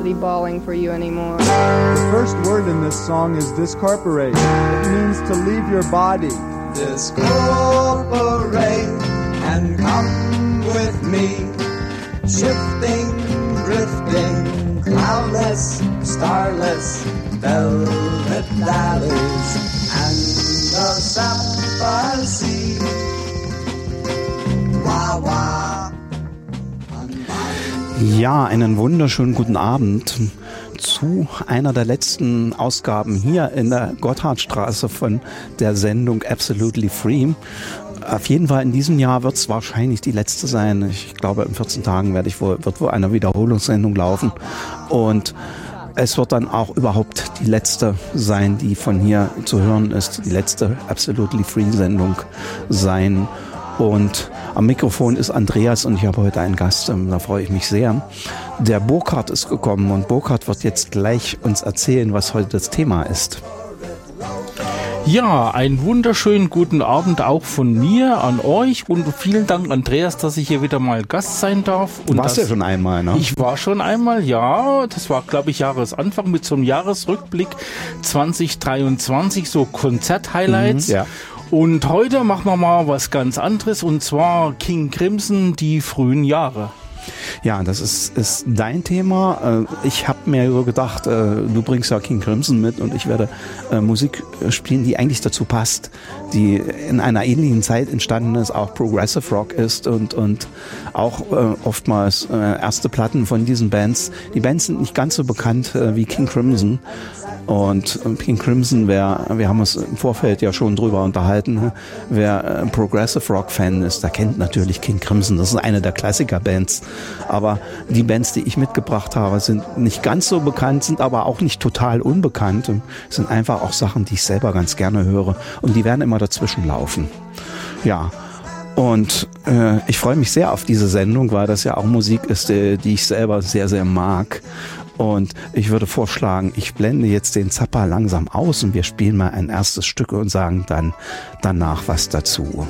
necessity bawling for you anymore. The first word in this song is discorporate. It means to leave your body. Discorporate and come with me. Shifting, drifting, cloudless, starless, velvet valleys and the sapphire sea. Wah, wah. Ja, einen wunderschönen guten Abend zu einer der letzten Ausgaben hier in der Gotthardstraße von der Sendung Absolutely Free. Auf jeden Fall in diesem Jahr wird es wahrscheinlich die letzte sein. Ich glaube, in 14 Tagen wird wohl eine Wiederholungssendung laufen. Und es wird dann auch überhaupt die letzte sein, die von hier zu hören ist. Die letzte Absolutely Free Sendung sein. Und am Mikrofon ist Andreas und ich habe heute einen Gast, da freue ich mich sehr. Der Burkhard ist gekommen und Burkhard wird jetzt gleich uns erzählen, was heute das Thema ist. Ja, einen wunderschönen guten Abend auch von mir an euch und vielen Dank, Andreas, dass ich hier wieder mal Gast sein darf. Du warst ja schon einmal, ne? Ich war schon einmal, ja. Das war, glaube ich, Jahresanfang mit so einem Jahresrückblick 2023, so Konzert-Highlights. Ja. Und heute machen wir mal was ganz anderes, und zwar King Crimson, die frühen Jahre. Ja, das ist dein Thema. Ich habe mir so gedacht, du bringst ja King Crimson mit und ich werde Musik spielen, die eigentlich dazu passt, die in einer ähnlichen Zeit entstanden ist, auch Progressive Rock ist und auch oftmals erste Platten von diesen Bands. Die Bands sind nicht ganz so bekannt wie King Crimson. Und King Crimson, wir haben uns im Vorfeld ja schon drüber unterhalten, wer Progressive Rock Fan ist, der kennt natürlich King Crimson. Das ist eine der Klassiker-Bands. Aber die Bands, die ich mitgebracht habe, sind nicht ganz so bekannt, sind aber auch nicht total unbekannt. Sind einfach auch Sachen, die ich selber ganz gerne höre. Und die werden immer dazwischen laufen. Ja. Und ich freue mich sehr auf diese Sendung, weil das ja auch Musik ist, die ich selber sehr, sehr mag. Und ich würde vorschlagen, ich blende jetzt den Zapper langsam aus und wir spielen mal ein erstes Stück und sagen dann danach was dazu.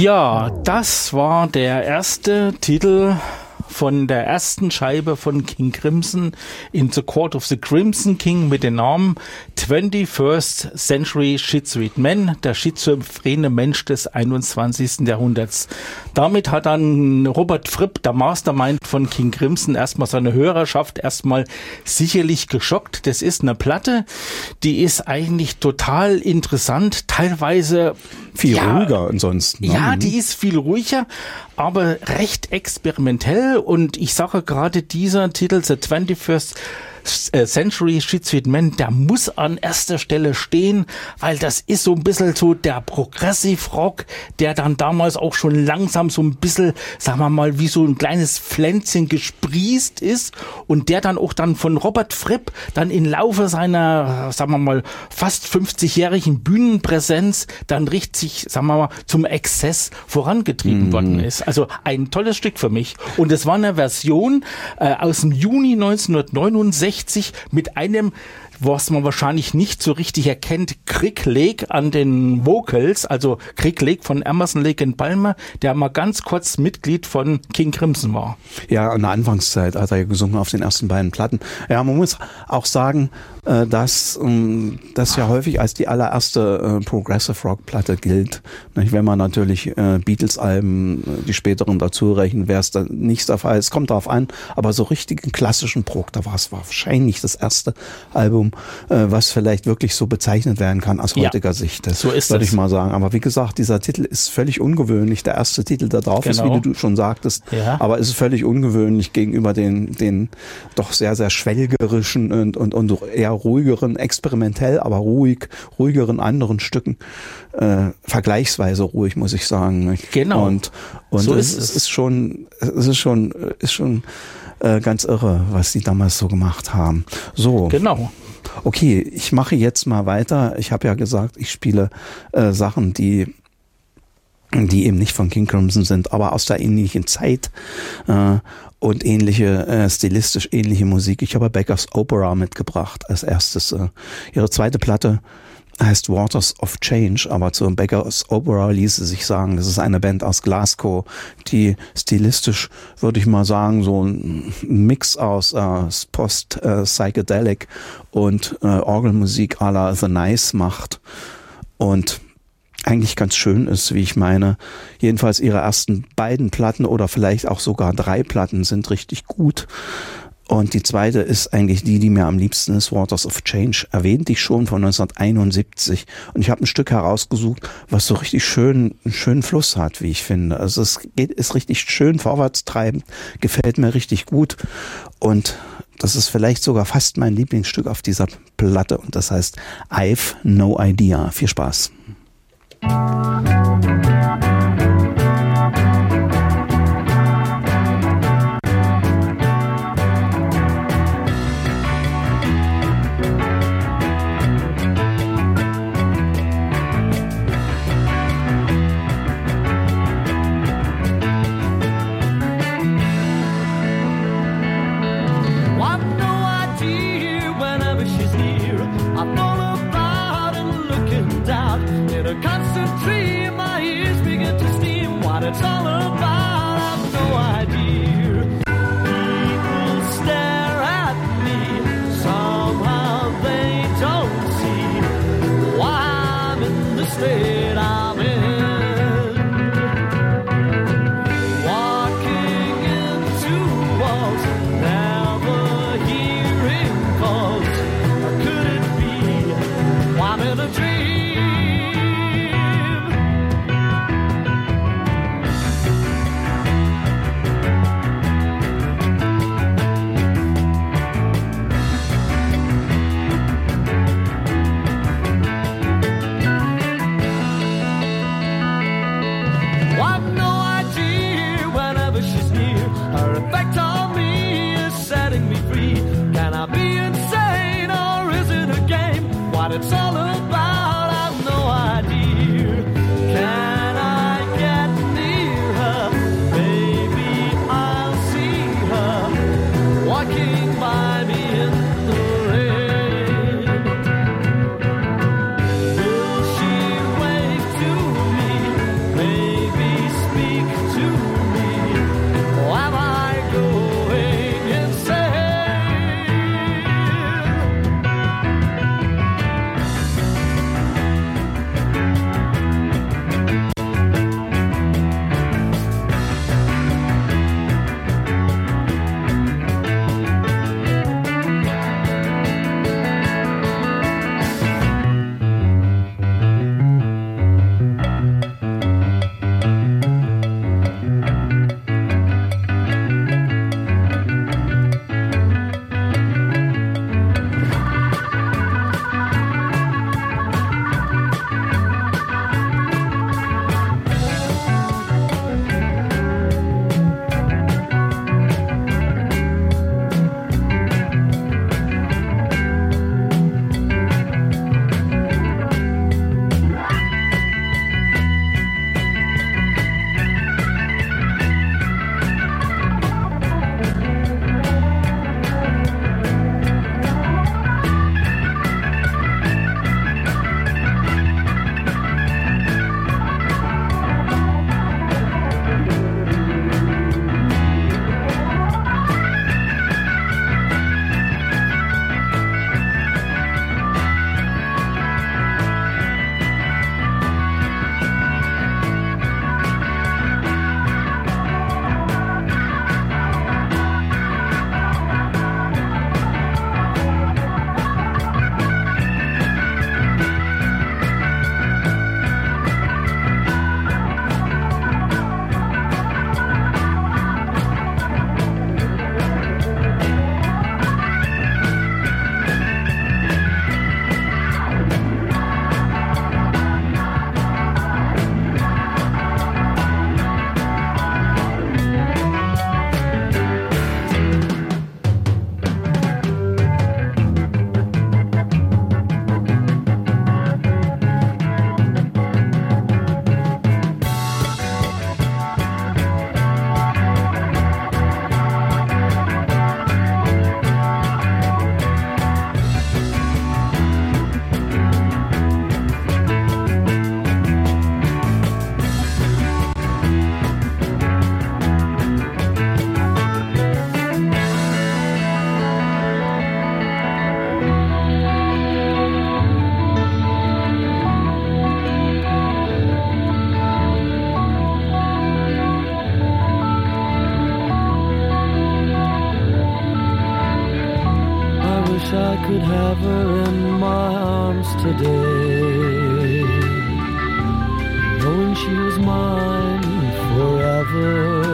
Ja, das war der erste Titel von der ersten Scheibe von King Crimson in The Court of the Crimson King mit dem Namen 21st Century Schizoid Man, der schizophrene Mensch des 21. Jahrhunderts. Damit hat dann Robert Fripp, der Mastermind von King Crimson, erstmal seine Hörerschaft erstmal sicherlich geschockt. Das ist eine Platte, die ist eigentlich total interessant, teilweise viel ruhiger ansonsten. Ne? Ja, die ist viel ruhiger, aber recht experimentell. Und ich sage gerade, dieser Titel, The 21st Century Schizoid Man, der muss an erster Stelle stehen, weil das ist so ein bisschen so der Progressive Rock, der dann damals auch schon langsam so ein bisschen, sagen wir mal, wie so ein kleines Pflänzchen gesprießt ist und der dann auch dann von Robert Fripp dann im Laufe seiner, sagen wir mal, fast 50-jährigen Bühnenpräsenz dann richtig, sagen wir mal, zum Exzess vorangetrieben worden ist. Also ein tolles Stück für mich. Und es war eine Version aus dem Juni 1969 mit einem, was man wahrscheinlich nicht so richtig erkennt, Crick Lake an den Vocals, also Crick Lake von Emerson, Lake and Palmer, der mal ganz kurz Mitglied von King Crimson war. Ja, in der Anfangszeit hat er ja gesungen auf den ersten beiden Platten. Ja, man muss auch sagen, dass das ja häufig als die allererste Progressive Rock Platte gilt. Wenn man natürlich Beatles-Alben, die späteren dazu rechnen, wäre es dann nicht der Fall. Es kommt darauf an, aber so richtigen klassischen Prog, da war es wahrscheinlich das erste Album, was vielleicht wirklich so bezeichnet werden kann aus heutiger Sicht. Das so ist würde ich mal sagen. Aber wie gesagt, dieser Titel ist völlig ungewöhnlich. Der erste Titel da drauf ist, wie du schon sagtest, aber es ist völlig ungewöhnlich gegenüber den doch sehr, sehr schwelgerischen und eher ruhigeren, experimentell, aber ruhigeren anderen Stücken. Vergleichsweise ruhig, muss ich sagen. Genau. Und so es ist schon ganz irre, was die damals so gemacht haben. So. Genau. Okay, ich mache jetzt mal weiter. Ich habe ja gesagt, ich spiele Sachen, die eben nicht von King Crimson sind, aber aus der ähnlichen Zeit und stilistisch ähnliche Musik. Ich habe Becca's Opera mitgebracht als erstes. Ihre zweite Platte heißt Waters of Change, aber zu Becca's Opera ließe sich sagen, das ist eine Band aus Glasgow, die stilistisch, würde ich mal sagen, so ein Mix aus Post-Psychedelic und Orgelmusik à la The Nice macht und eigentlich ganz schön ist, wie ich meine. Jedenfalls ihre ersten beiden Platten oder vielleicht auch sogar 3 Platten sind richtig gut. Und die zweite ist eigentlich die mir am liebsten ist, Waters of Change. Erwähnte ich schon von 1971. Und ich habe ein Stück herausgesucht, was so richtig einen schönen Fluss hat, wie ich finde. Also ist richtig schön vorwärtstreibend, gefällt mir richtig gut. Und das ist vielleicht sogar fast mein Lieblingsstück auf dieser Platte. Und das heißt I've No Idea. Viel Spaß. Constant tree in my ear. I could have her in my arms today, knowing she was mine forever.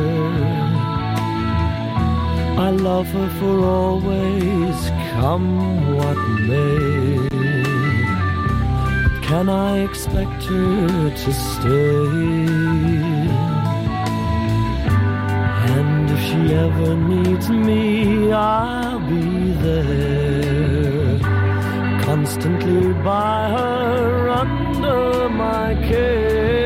I love her for always, come what may. But can I expect her to stay? And if she ever needs me, I'll be there, constantly by her, under my care.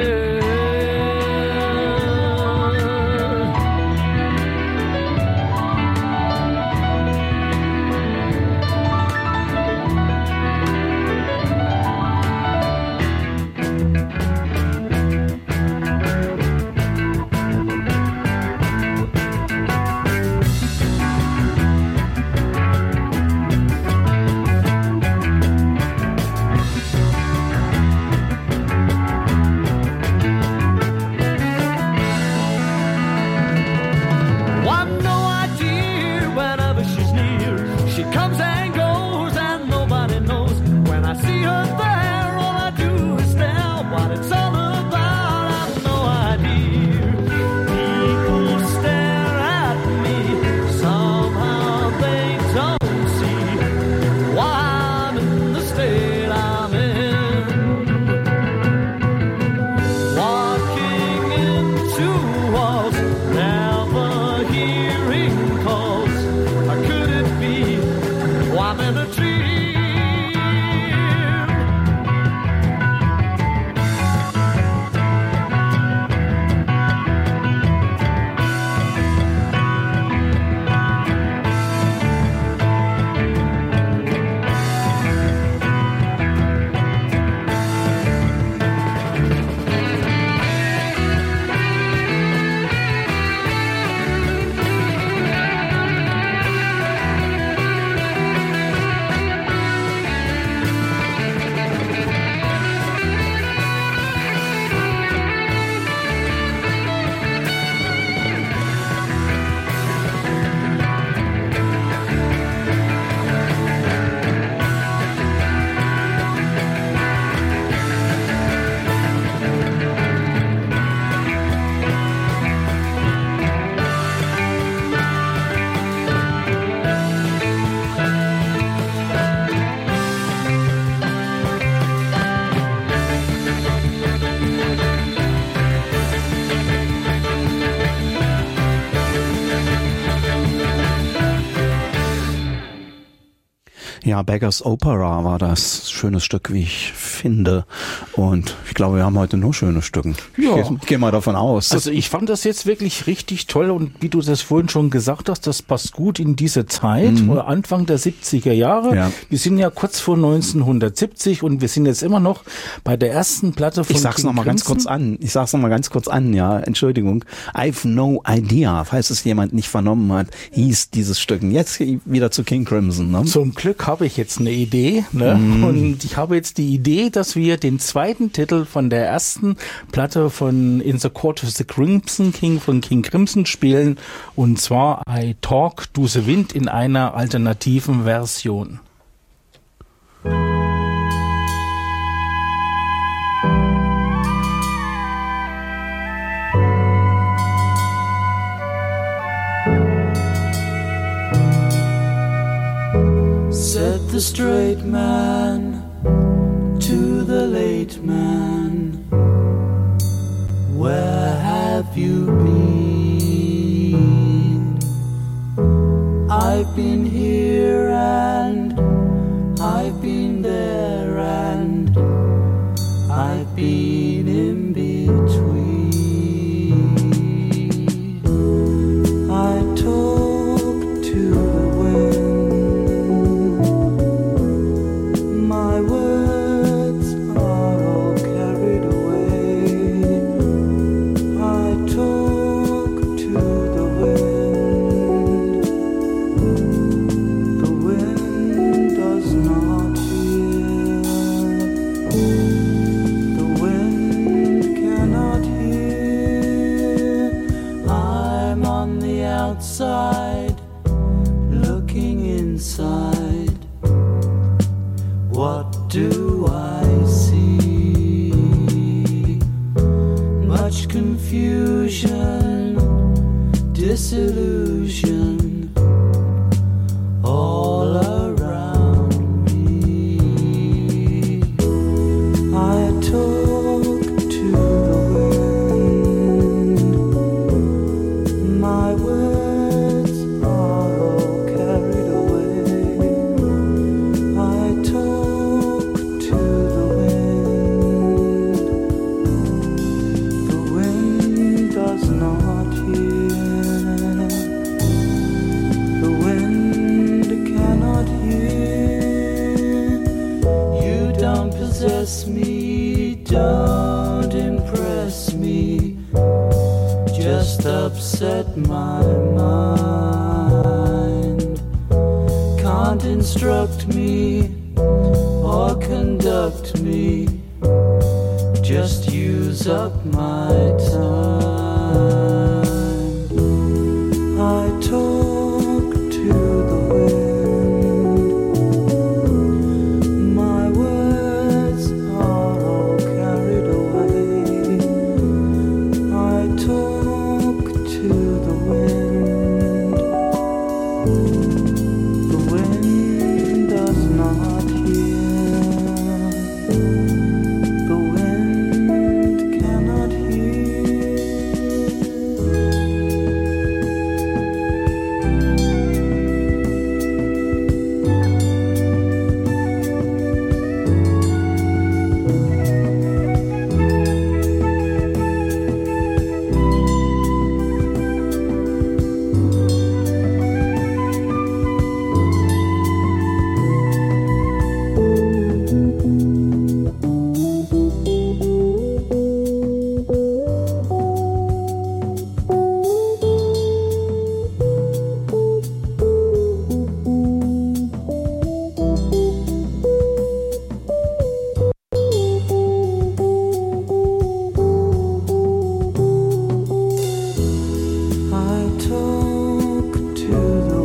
Ja, Beggar's Opera war das. Schönes Stück, wie ich finde. Und ich glaube, wir haben heute nur schöne Stücke. Ja. Ich gehe mal davon aus. Also ich fand das jetzt wirklich richtig toll und wie du das vorhin schon gesagt hast, das passt gut in diese Zeit, Anfang der 70er Jahre. Ja. Wir sind ja kurz vor 1970 und wir sind jetzt immer noch bei der ersten Platte von Ich sag's noch mal ganz kurz an, ja, Entschuldigung. I've no idea, falls es jemand nicht vernommen hat, hieß dieses Stück. Jetzt wieder zu King Crimson, ne? Zum Glück habe ich jetzt eine Idee, ne? Und ich habe jetzt die Idee, dass wir den zweiten Titel von der ersten Platte von In the Court of the Crimson King von King Crimson spielen, und zwar I Talk to the Wind in einer alternativen Version. Said the straight man to the late man, where have you been? I've been here and I've been there and I've been in between. I talk to the wind, my words are all carried away. I talk to the wind does not hear, the wind cannot hear. I'm on the outside, looking inside. do I see? Much confusion, disillusion all around me. I talk to the wind, my words are all carried away. I talk to the wind does not hear, the wind cannot hear. You don't possess me, don't impress me, just upset my mind. Can't instruct me or conduct me, just use up my time. I talk to the wind, my words are all carried away. I talk to the wind does not hear, the wind cannot hear. I talk to the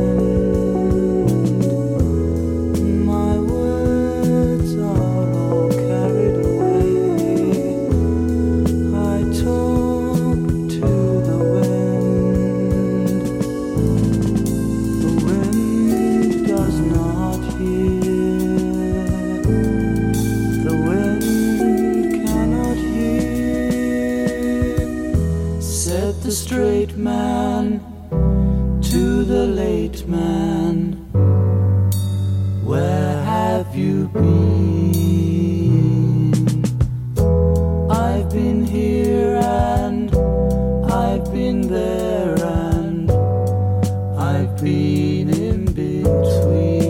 wind, my words are all carried away. I talk to the wind does not hear, the wind cannot hear. Said the straight man to the late man, where have you been? I've been here and I've been there and I've been in between.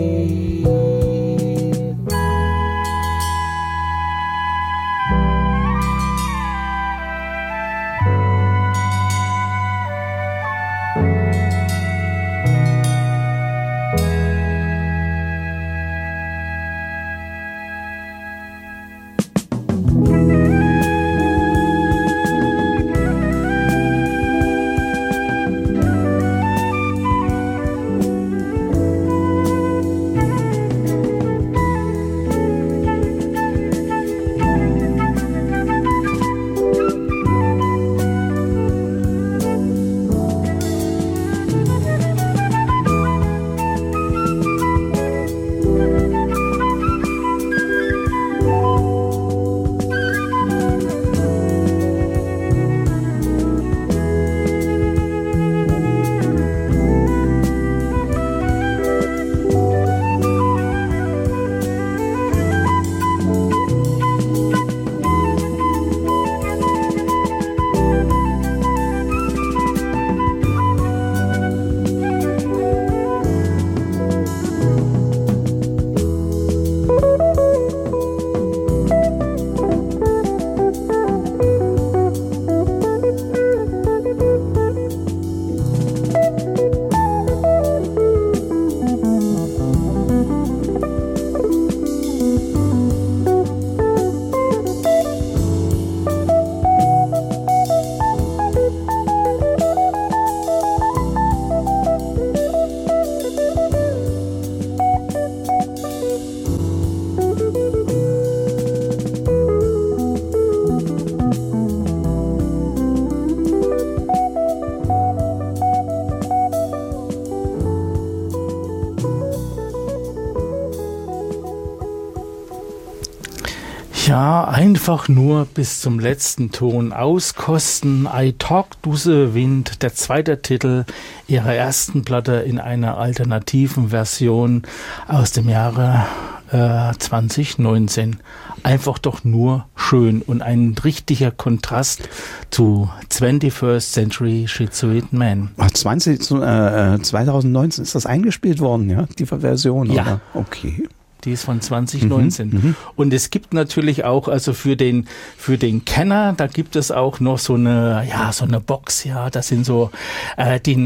Ja, einfach nur bis zum letzten Ton auskosten. I Talk to the Wind, der zweite Titel ihrer ersten Platte in einer alternativen Version aus dem Jahre 2019. Einfach doch nur schön und ein richtiger Kontrast zu 21st Century Schizoid Man. 2019 ist das eingespielt worden, ja, die Version? Ja. Oder? Okay. Die ist von 2019. Und es gibt natürlich auch, also für den Kenner, da gibt es auch noch so eine Box, ja, das sind so die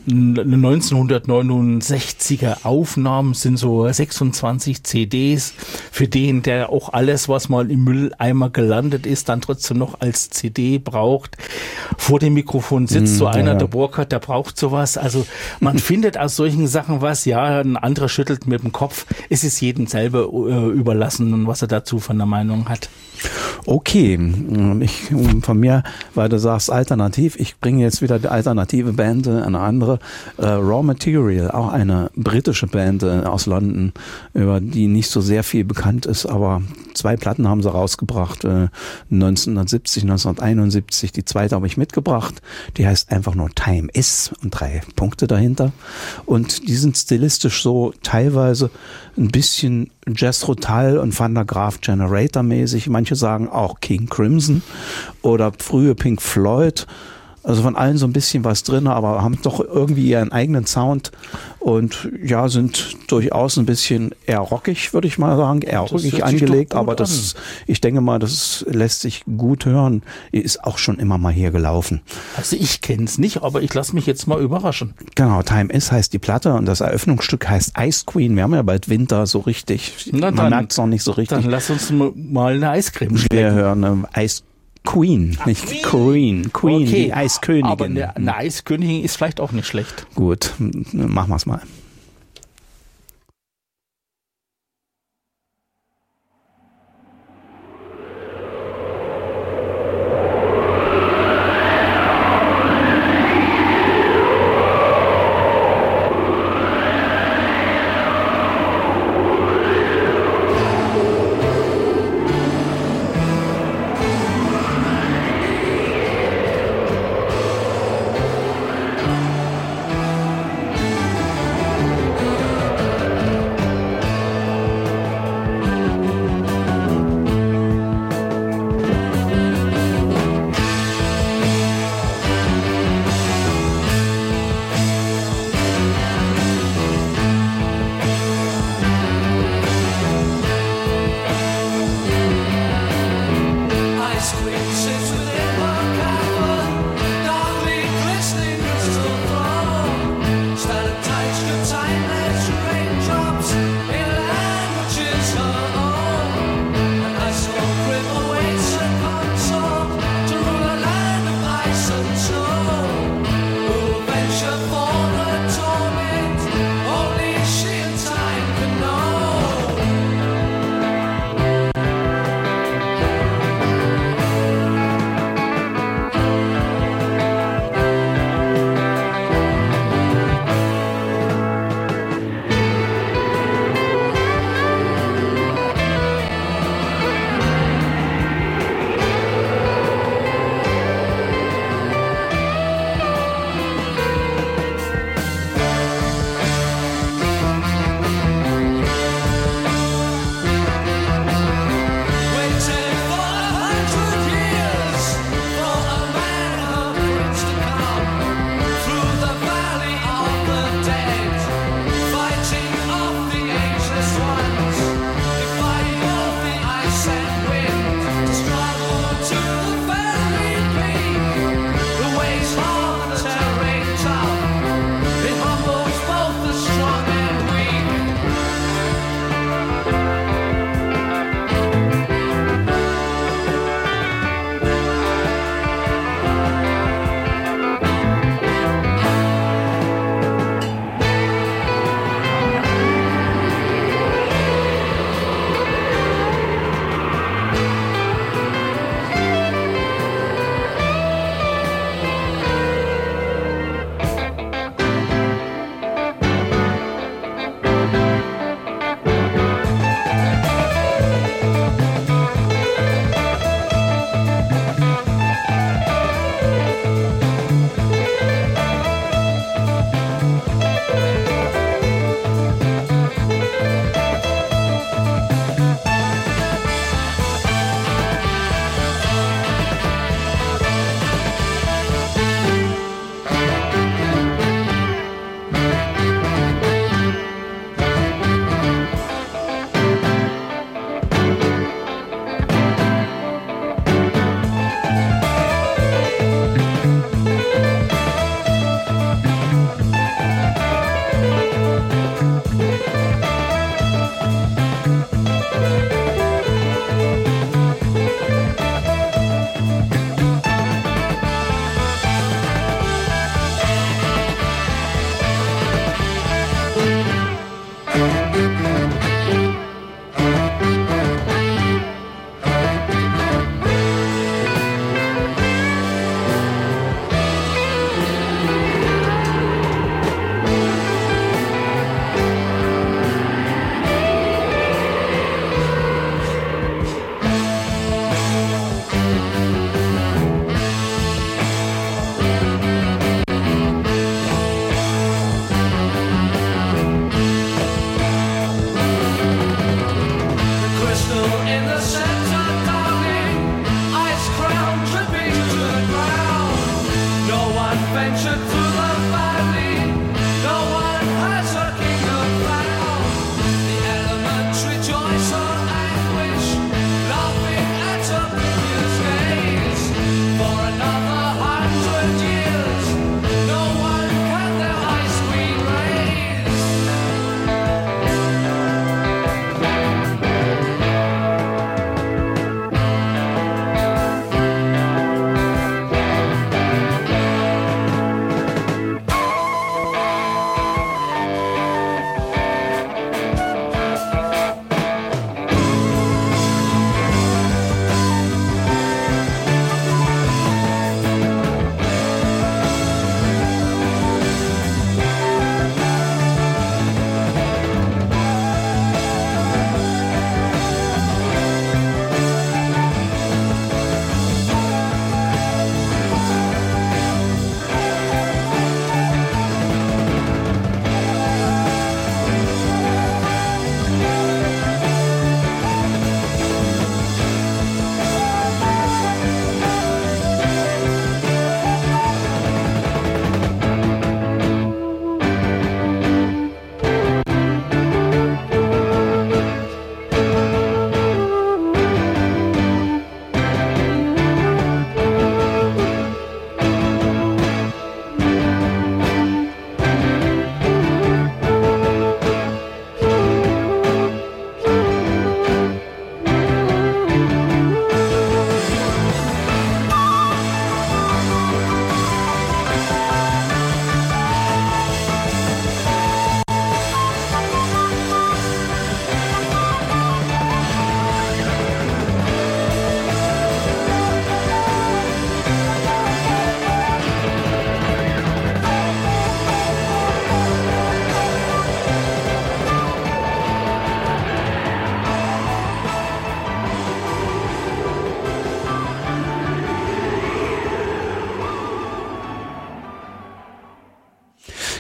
1969er Aufnahmen, sind so 26 CDs, für den, der auch alles, was mal im Mülleimer gelandet ist, dann trotzdem noch als CD braucht. Vor dem Mikrofon sitzt so einer, der Burkhardt, der braucht sowas. Also man findet aus solchen Sachen was, ja, ein anderer schüttelt mit dem Kopf. Es ist jedem selber überlassen und was er dazu von der Meinung hat. Okay, von mir, weil du sagst alternativ, ich bringe jetzt wieder die alternative Band, eine andere, Raw Material, auch eine britische Band aus London, über die nicht so sehr viel bekannt ist, aber 2 Platten haben sie rausgebracht, 1970, 1971, die zweite habe ich mitgebracht, die heißt einfach nur Time Is und 3 Punkte dahinter und die sind stilistisch so teilweise ein bisschen Jazz-Rotal und Van der Graaf Generator-mäßig, manche sagen auch King Crimson oder frühe Pink Floyd. Also von allen so ein bisschen was drin, aber haben doch irgendwie ihren eigenen Sound und ja, sind durchaus ein bisschen eher rockig, würde ich mal sagen, eher rockig angelegt, aber das, ich denke mal, das lässt sich gut hören. Ist auch schon immer mal hier gelaufen. Also ich kenne es nicht, aber ich lasse mich jetzt mal überraschen. Genau, Time Is heißt die Platte und das Eröffnungsstück heißt Ice Queen. Wir haben ja bald Winter, so richtig. Man merkt es noch nicht so richtig. Dann lass uns mal eine Eiscreme schmecken. Wir hören Ice Queen, nicht Queen. Queen, okay. Die Eiskönigin. Aber eine Eiskönigin ist vielleicht auch nicht schlecht. Gut, machen wir es mal.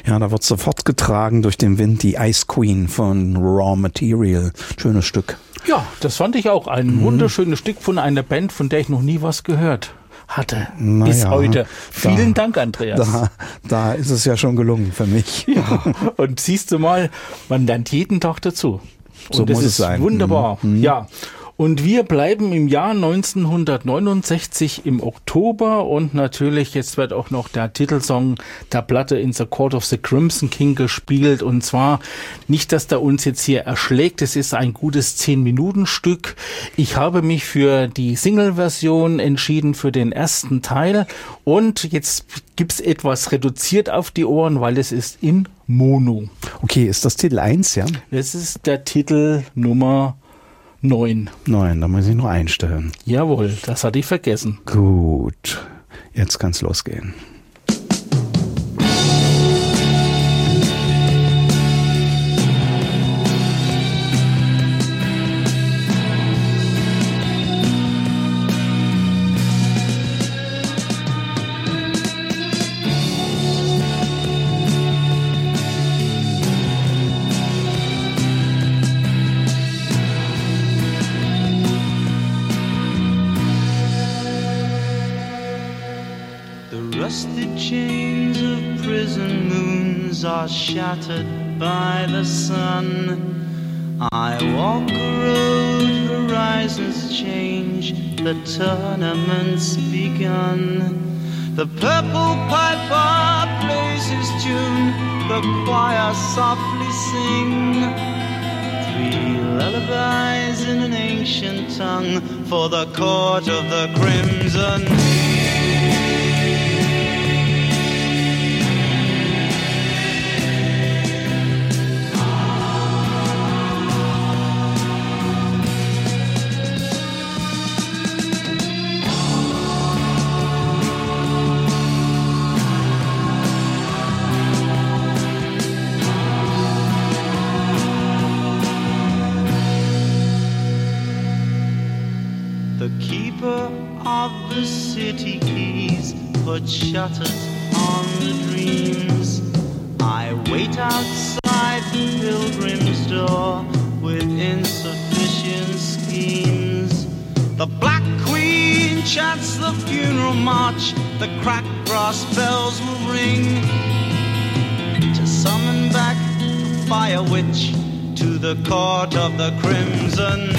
Ja, da wird sofort getragen durch den Wind die Ice Queen von Raw Material. Schönes Stück. Ja, das fand ich auch ein wunderschönes Stück von einer Band, von der ich noch nie was gehört hatte. Bis heute. Vielen Dank, Andreas. Da ist es ja schon gelungen für mich. Ja, und siehst du mal, man lernt jeden Tag dazu. So muss es sein. Wunderbar. Ja. Und wir bleiben im Jahr 1969 im Oktober und natürlich jetzt wird auch noch der Titelsong der Platte In the Court of the Crimson King gespielt und zwar nicht, dass der uns jetzt hier erschlägt, es ist ein gutes 10-Minuten-Stück. Ich habe mich für die Single-Version entschieden für den ersten Teil und jetzt gibt's etwas reduziert auf die Ohren, weil es ist in Mono. Okay, ist das Titel 1, ja? Das ist der Titel Nummer 9. Da muss ich noch einstellen. Jawohl, das hatte ich vergessen. Gut, jetzt kann's losgehen. Shattered by the sun, I walk a road, horizons change, the tournament's begun. The purple piper plays his tune, the choir softly sing 3 lullabies in an ancient tongue for the court of the crimson. Shutters on the dreams. I wait outside the pilgrim's door with insufficient schemes. The Black Queen chants the funeral march, the cracked brass bells will ring to summon back the fire witch to the court of the crimson.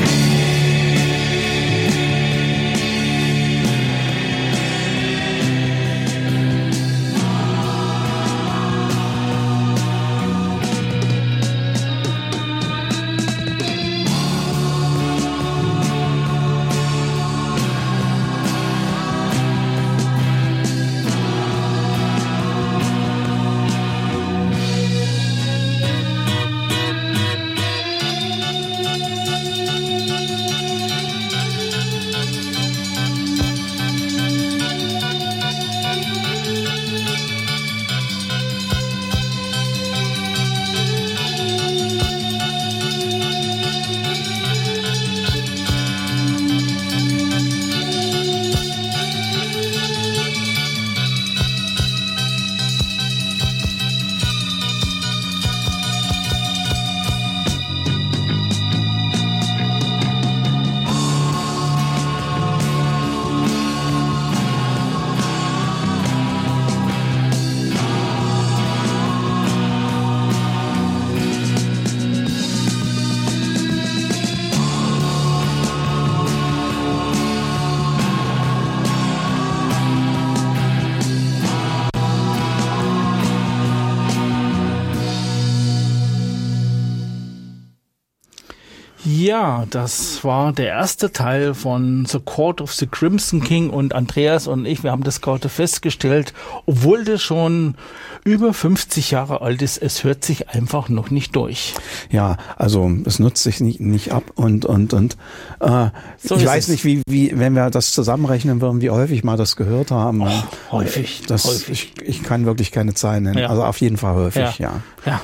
Ja, das war der erste Teil von The Court of the Crimson King und Andreas und ich, wir haben das gerade festgestellt, obwohl das schon über 50 Jahre alt ist, es hört sich einfach noch nicht durch. Ja, also es nutzt sich nicht ab und so ich weiß nicht, wie wenn wir das zusammenrechnen würden, wie häufig mal das gehört haben. Häufig. Ich kann wirklich keine Zahlen nennen, also auf jeden Fall häufig, ja.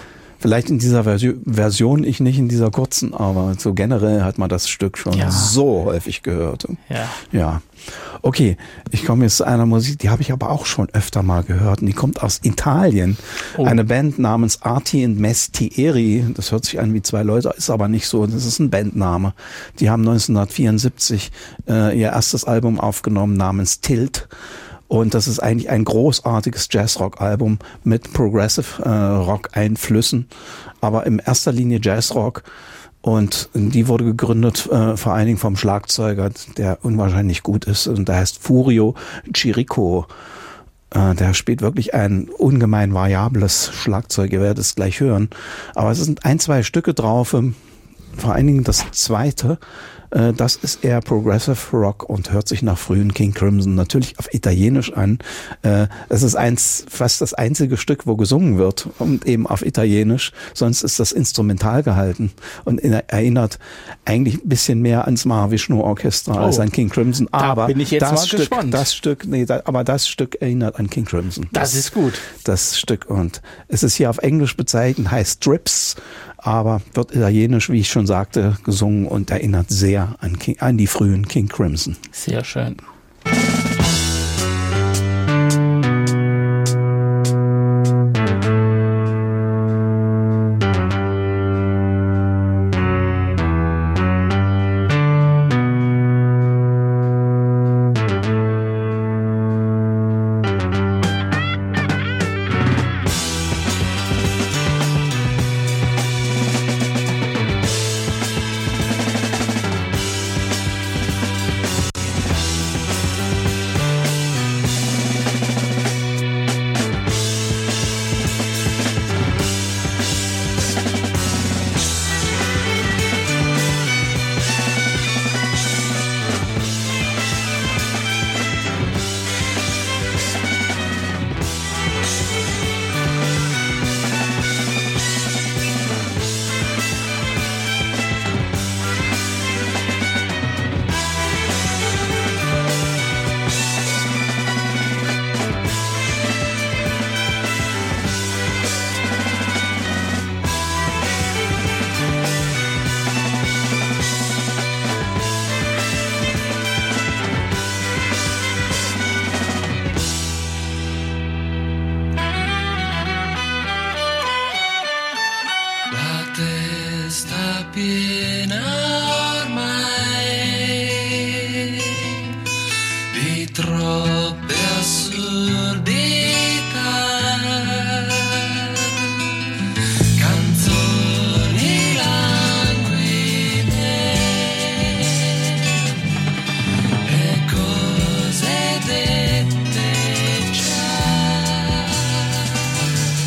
Vielleicht in dieser Version, ich nicht in dieser kurzen, aber so generell hat man das Stück schon so häufig gehört. Ja. Okay, ich komme jetzt zu einer Musik, die habe ich aber auch schon öfter mal gehört und die kommt aus Italien. Eine Band namens Arti and Mestieri, das hört sich an wie 2 Leute, ist aber nicht so, das ist ein Bandname. Die haben 1974 ihr erstes Album aufgenommen namens Tilt. Und das ist eigentlich ein großartiges Jazzrock-Album mit Progressive Rock-Einflüssen, aber in erster Linie Jazzrock. Und die wurde gegründet vor allen Dingen vom Schlagzeuger, der unwahrscheinlich gut ist. Und der heißt Furio Chirico. Der spielt wirklich ein ungemein variables Schlagzeug. Ihr werdet es gleich hören. Aber es sind 1, 2 Stücke drauf. Vor allen Dingen das zweite. Das ist eher Progressive Rock und hört sich nach frühen King Crimson natürlich auf Italienisch an. Es ist fast das einzige Stück, wo gesungen wird und eben auf Italienisch. Sonst ist das instrumental gehalten und erinnert eigentlich ein bisschen mehr ans Mahavishnu Orchestra als an King Crimson. Aber da bin ich jetzt mal gespannt. Das Stück erinnert an King Crimson. Das ist gut. Das Stück, und es ist hier auf Englisch bezeichnet, heißt Strips, aber wird italienisch, wie ich schon sagte, gesungen und erinnert sehr an die frühen King Crimson. Sehr schön.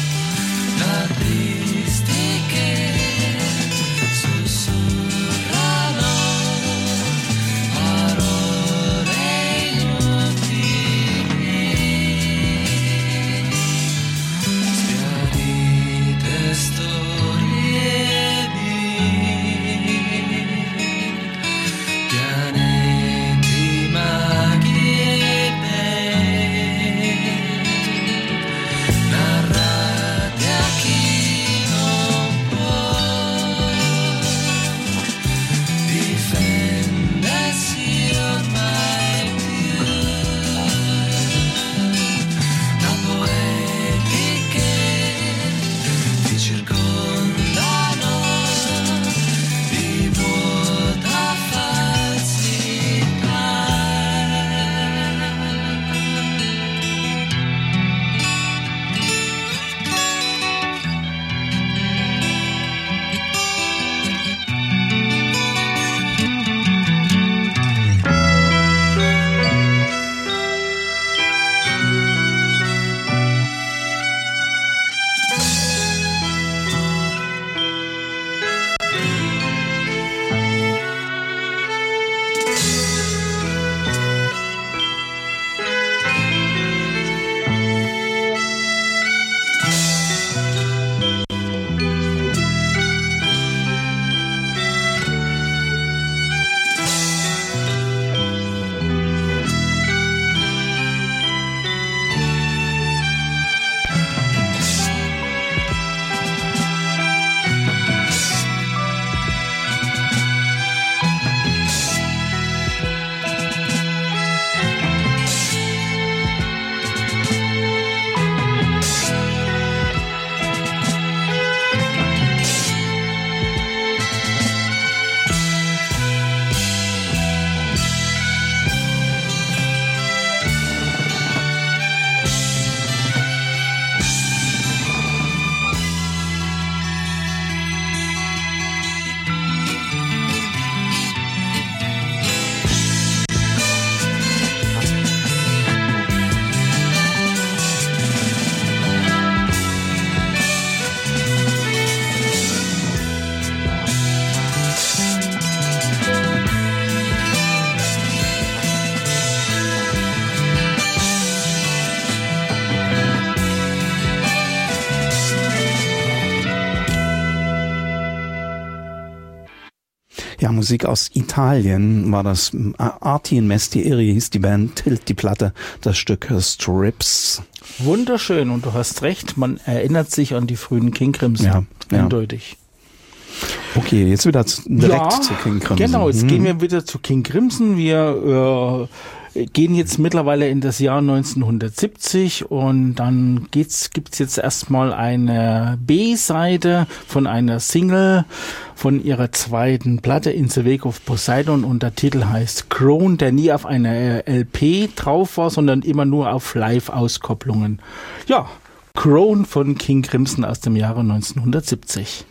Statistiche sussurrano Ja, Musik aus Italien war das. Arti und Mestieri hieß die Band, Tilt die Platte, das Stück Strips. Wunderschön, und du hast recht, man erinnert sich an die frühen King Crimson. Ja, eindeutig. Okay, jetzt wieder direkt zu King Crimson. Genau, jetzt gehen wir wieder zu King Crimson. Wir gehen jetzt mittlerweile in das Jahr 1970 und dann gibt's jetzt erstmal eine B-Seite von einer Single von ihrer zweiten Platte In the Wake of Poseidon, und der Titel heißt Crone, der nie auf einer LP drauf war, sondern immer nur auf Live-Auskopplungen. Ja, Crone von King Crimson aus dem Jahre 1970.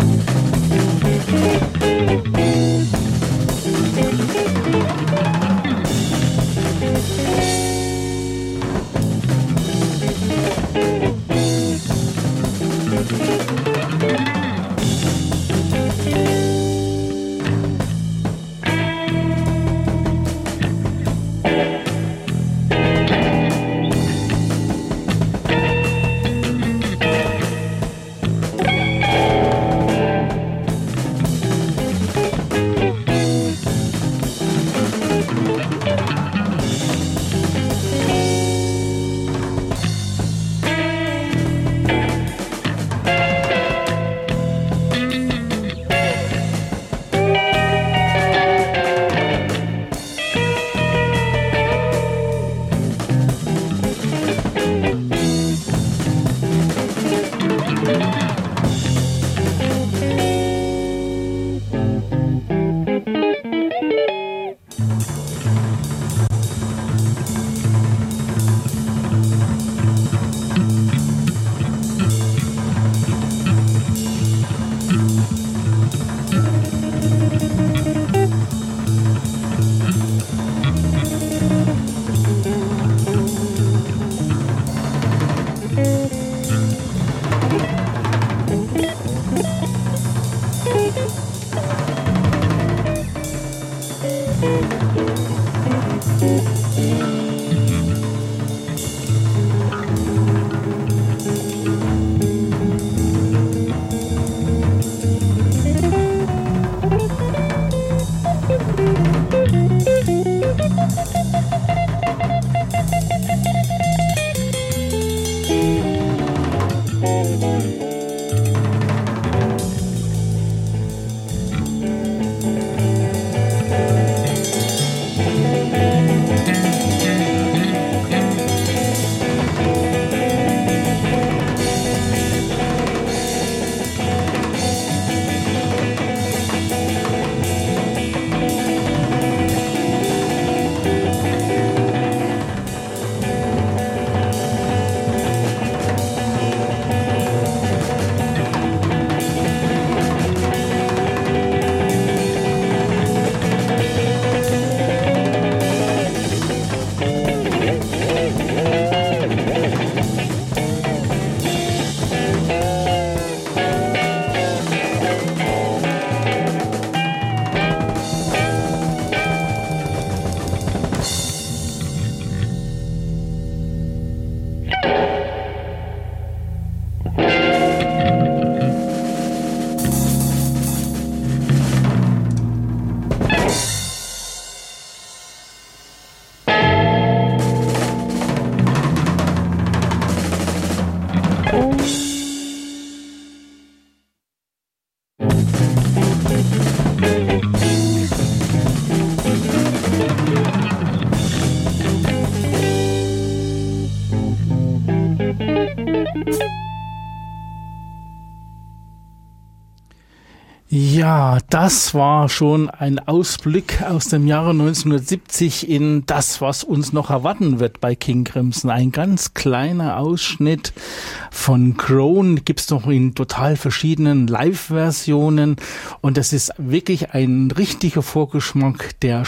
Ja, das war schon ein Ausblick aus dem Jahre 1970 in das, was uns noch erwarten wird bei King Crimson. Ein ganz kleiner Ausschnitt von Crone gibt's noch in total verschiedenen Live-Versionen, und das ist wirklich ein richtiger Vorgeschmack der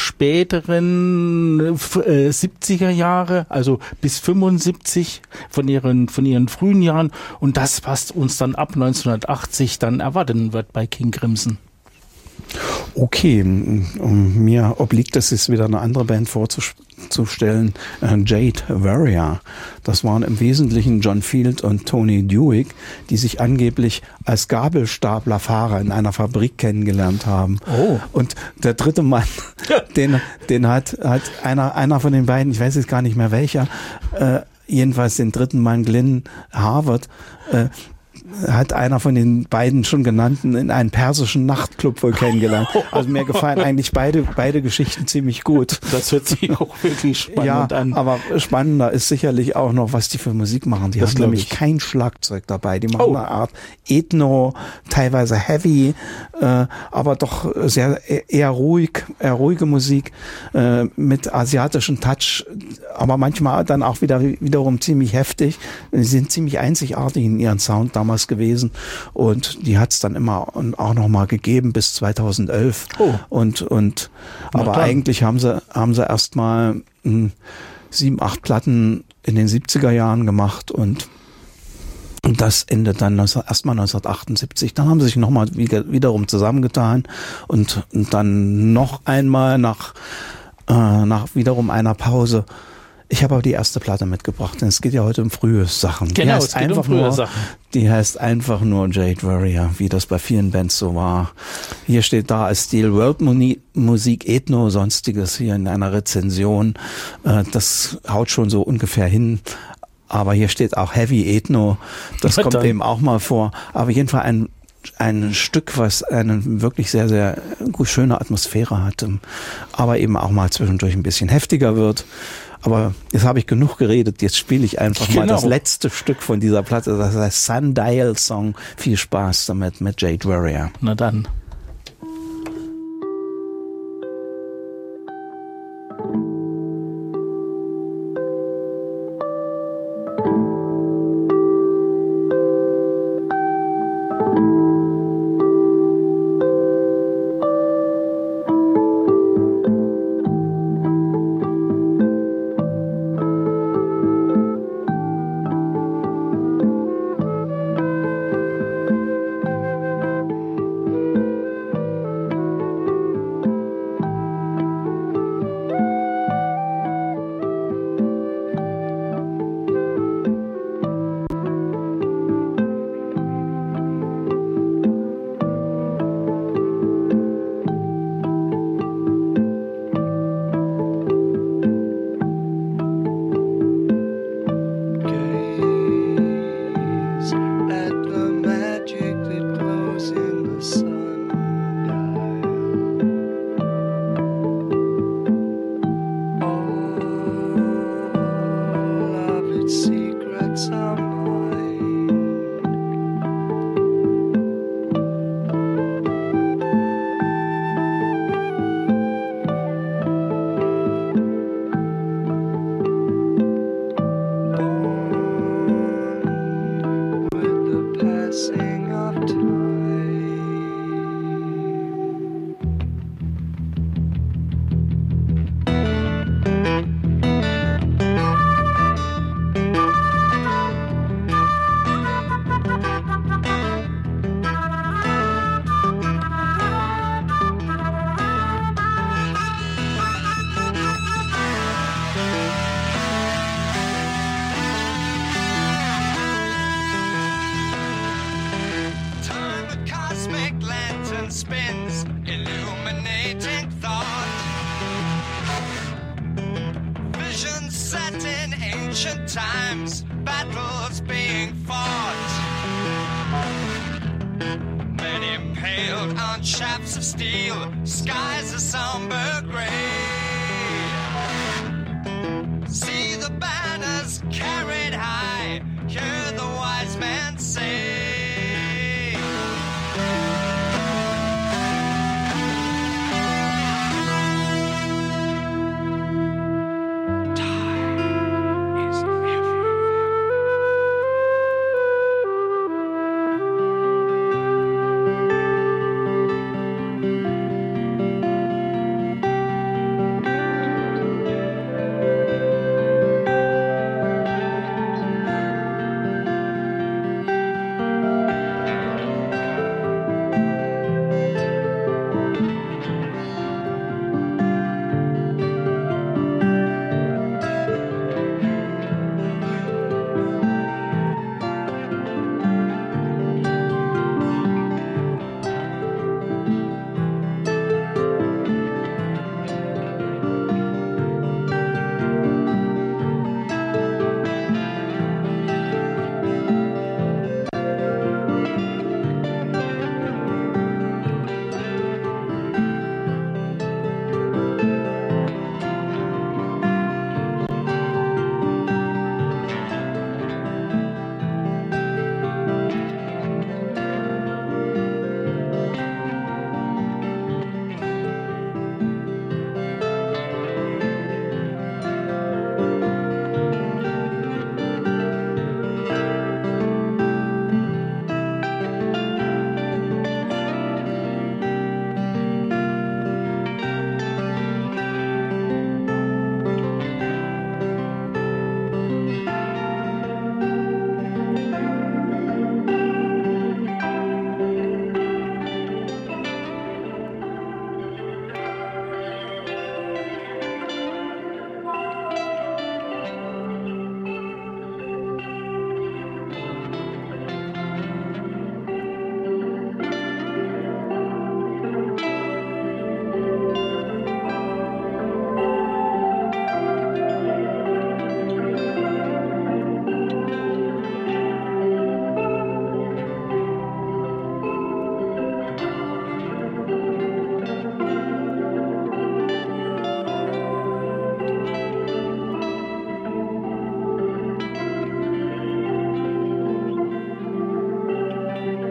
späteren 70er Jahre, also bis 75 von ihren frühen Jahren, und das, was uns dann ab 1980 dann erwarten wird bei King Crimson. Okay, mir obliegt es, jetzt wieder eine andere Band vorzustellen, Jade Warrior. Das waren im Wesentlichen John Field und Tony Dewick, die sich angeblich als Gabelstaplerfahrer in einer Fabrik kennengelernt haben. Oh. Und der dritte Mann, den hat einer von den beiden, ich weiß jetzt gar nicht mehr welcher, jedenfalls den dritten Mann, Glenn Harvard, hat einer von den beiden schon genannten in einem persischen Nachtclub wohl kennengelernt. Also mir gefallen eigentlich beide Geschichten ziemlich gut. Das hört sich auch wirklich spannend an. Aber spannender ist sicherlich auch noch, was die für Musik machen. Die haben nämlich kein Schlagzeug dabei. Die machen eine Art Ethno, teilweise Heavy, aber doch eher ruhige Musik mit asiatischem Touch, aber manchmal dann auch wiederum ziemlich heftig. Sie sind ziemlich einzigartig in ihren Sound damals gewesen und die hat es dann immer auch noch mal gegeben bis 2011 und aber eigentlich haben sie erst mal 7, 8 Platten in den 70er Jahren gemacht und das endet dann erstmal 1978. Dann haben sie sich nochmal wiederum zusammengetan und dann noch einmal nach wiederum einer Pause. Ich habe aber die erste Platte mitgebracht, denn es geht ja heute um frühe Sachen. Genau, es geht um frühe Sachen. Die heißt einfach nur Jade Warrior, wie das bei vielen Bands so war. Hier steht da als Stil World Musik, Ethno, sonstiges hier in einer Rezension. Das haut schon so ungefähr hin. Aber hier steht auch Heavy Ethno. Das kommt eben auch mal vor. Aber jedenfalls ein Stück, was eine wirklich sehr, sehr schöne Atmosphäre hat. Aber eben auch mal zwischendurch ein bisschen heftiger wird. Aber jetzt habe ich genug geredet, jetzt spiele ich einfach mal das letzte Stück von dieser Platte, das heißt Sundial Song. Viel Spaß damit mit Jade Warrior. Na dann. Spins, illuminating thought. Visions set in ancient times, battles being fought. Men impaled on shafts of steel, skies a somber gray. See the banners carry